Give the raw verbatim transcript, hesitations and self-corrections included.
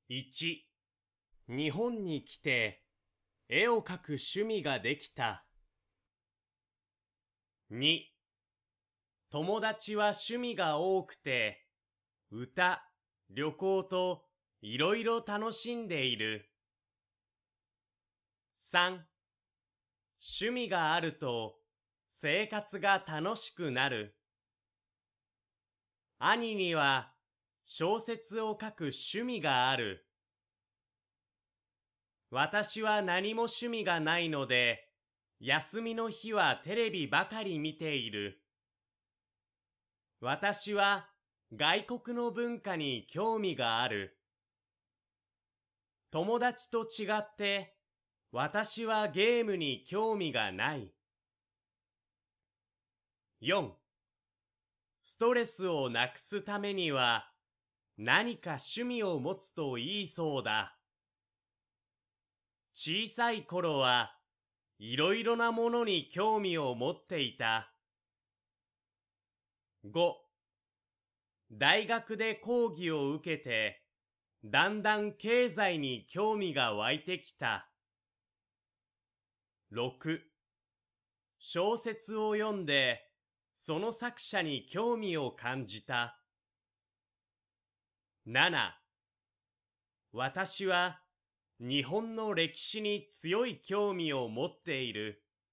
いち、日本に来て絵を描く趣味ができた。に、友達は趣味が多くて、歌、旅行といろいろ楽しんでいる。さん、趣味があると生活が楽しくなる。兄には小説を書く趣味がある。私は何も趣味がないので、休みの日はテレビばかり見ている。私は外国の文化に興味がある。友達と違って、私はゲームに興味がない。よん、ストレスをなくすためには何か趣味を持つといいそうだ。小さい頃はいろいろなものに興味を持っていた。ご、大学で講義を受けてだんだん経済に興味が湧いてきた。ろく、小説を読んでその作者に興味を感じた。なな、私は日本の歴史に強い興味を持っている。